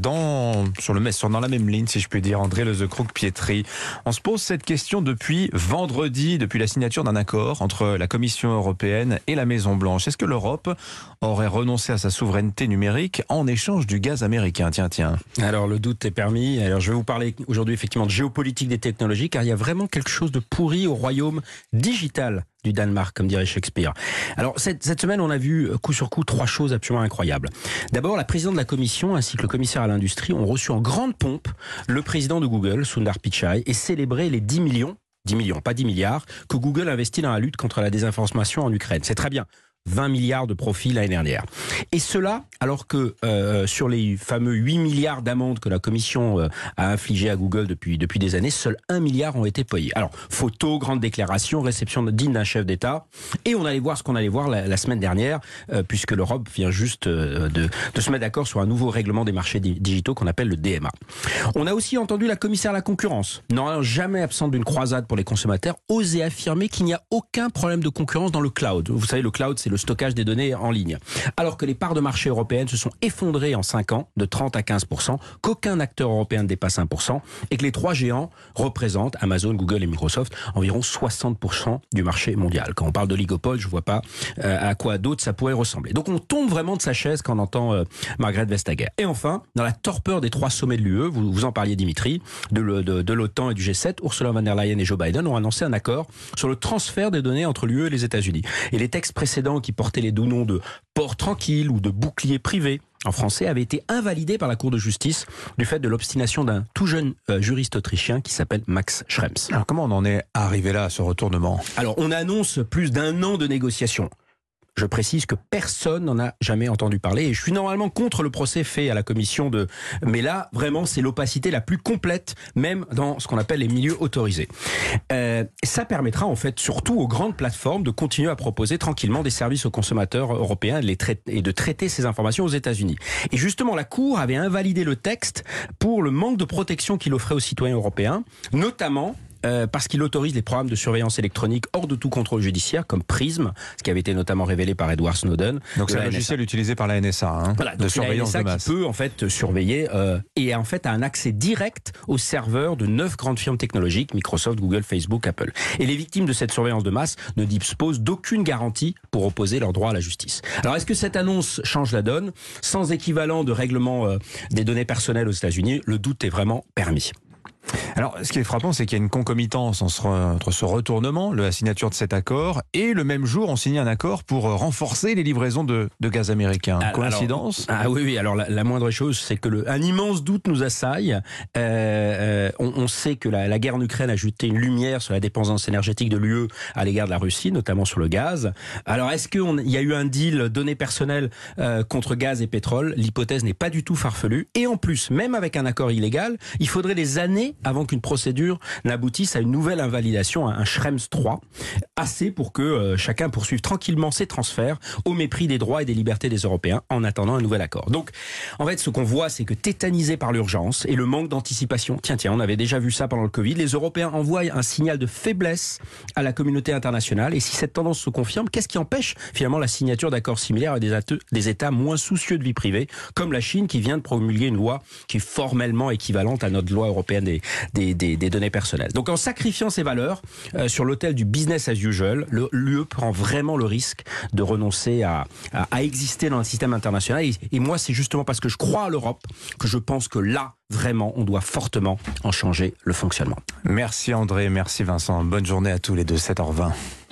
dans la même ligne, si je puis dire, André Lezecroc-Pietri. On se pose cette question depuis vendredi, depuis la signature d'un accord entre la Commission européenne et la Maison-Blanche. Est-ce que l'Europe aurait renoncé à sa souveraineté numérique en échange du gaz américain ? Tiens. Alors, le doute est permis. Alors, je vais vous parler aujourd'hui effectivement de géopolitique des technologies, car il y a vraiment quelque chose de pourri au royaume digital du Danemark, comme dirait Shakespeare. Alors, cette semaine, on a vu coup sur coup 3 choses absolument incroyables. D'abord, la présidente de la Commission ainsi que le commissaire à l'industrie ont reçu en grande pompe le président de Google, Sundar Pichai, et célébré les 10 millions, pas 10 milliards, que Google investit dans la lutte contre la désinformation en Ukraine. C'est très bien. 20 milliards de profits l'année dernière. Et cela, alors que sur les fameux 8 milliards d'amendes que la Commission a infligées à Google depuis des années, seuls 1 milliard ont été payés. Alors, photos, grandes déclarations, réception digne d'un chef d'État. Et on allait voir ce qu'on allait voir la semaine dernière, puisque l'Europe vient juste de se mettre d'accord sur un nouveau règlement des marchés digitaux qu'on appelle le DMA. On a aussi entendu la commissaire à la concurrence, normalement jamais absente d'une croisade pour les consommateurs, oser affirmer qu'il n'y a aucun problème de concurrence dans le cloud. Vous savez, le cloud, c'est le stockage des données en ligne. Alors que les parts de marché européennes se sont effondrées en 5 ans, de 30 à 15%, qu'aucun acteur européen ne dépasse 1%, et que les 3 géants représentent, Amazon, Google et Microsoft, environ 60% du marché mondial. Quand on parle d'oligopole, je ne vois pas à quoi d'autre ça pourrait ressembler. Donc on tombe vraiment de sa chaise quand on entend Margrethe Vestager. Et enfin, dans la torpeur des 3 sommets de l'UE, vous en parliez Dimitri, de l'OTAN et du G7, Ursula von der Leyen et Joe Biden ont annoncé un accord sur le transfert des données entre l'UE et les États-Unis. Et les textes précédents qui portaient les doux noms de port tranquille ou de bouclier privé en français avaient été invalidés par la Cour de justice du fait de l'obstination d'un tout jeune juriste autrichien qui s'appelle Max Schrems. Alors comment on en est arrivé là à ce retournement ? Alors on annonce plus d'1 an de négociations. Je précise que personne n'en a jamais entendu parler et je suis normalement contre le procès fait à la commission de... Mais là, vraiment, c'est l'opacité la plus complète, même dans ce qu'on appelle les milieux autorisés. Ça permettra en fait surtout aux grandes plateformes de continuer à proposer tranquillement des services aux consommateurs européens et de traiter ces informations aux États-Unis. Et justement, la Cour avait invalidé le texte pour le manque de protection qu'il offrait aux citoyens européens, notamment... parce qu'il autorise les programmes de surveillance électronique hors de tout contrôle judiciaire, comme PRISM, ce qui avait été notamment révélé par Edward Snowden. Donc c'est un logiciel utilisé par la NSA, voilà, de surveillance la NSA de masse. Qui peut en fait surveiller et en fait a un accès direct aux serveurs de 9 grandes firmes technologiques, Microsoft, Google, Facebook, Apple. Et les victimes de cette surveillance de masse ne disposent d'aucune garantie pour opposer leur droit à la justice. Alors est-ce que cette annonce change la donne ? Sans équivalent de règlement des données personnelles aux États-Unis, le doute est vraiment permis. Alors, ce qui est frappant, c'est qu'il y a une concomitance entre ce retournement, la signature de cet accord, et le même jour, on signe un accord pour renforcer les livraisons de gaz américain. Coïncidence ? Oui. Alors, la moindre chose, c'est que un immense doute nous assaille. On sait que la guerre en Ukraine a jeté une lumière sur la dépendance énergétique de l'UE à l'égard de la Russie, notamment sur le gaz. Alors, est-ce qu'il y a eu un deal données personnelles contre gaz et pétrole ? L'hypothèse n'est pas du tout farfelue. Et en plus, même avec un accord illégal, il faudrait des années avant qu'une procédure n'aboutisse à une nouvelle invalidation, un Schrems 3, assez pour que chacun poursuive tranquillement ses transferts au mépris des droits et des libertés des Européens en attendant un nouvel accord. Donc, en fait, ce qu'on voit, c'est que tétanisés par l'urgence et le manque d'anticipation, tiens, on avait déjà vu ça pendant le Covid, les Européens envoient un signal de faiblesse à la communauté internationale. Et si cette tendance se confirme, qu'est-ce qui empêche finalement la signature d'accords similaires à des États moins soucieux de vie privée, comme la Chine qui vient de promulguer une loi qui est formellement équivalente à notre loi européenne des données personnelles. Donc en sacrifiant ces valeurs sur l'autel du business as usual, l'UE prend vraiment le risque de renoncer à exister dans un système international. Et moi, c'est justement parce que je crois à l'Europe que je pense que là, vraiment, on doit fortement en changer le fonctionnement. Merci André, merci Vincent. Bonne journée à tous les deux, 7h20.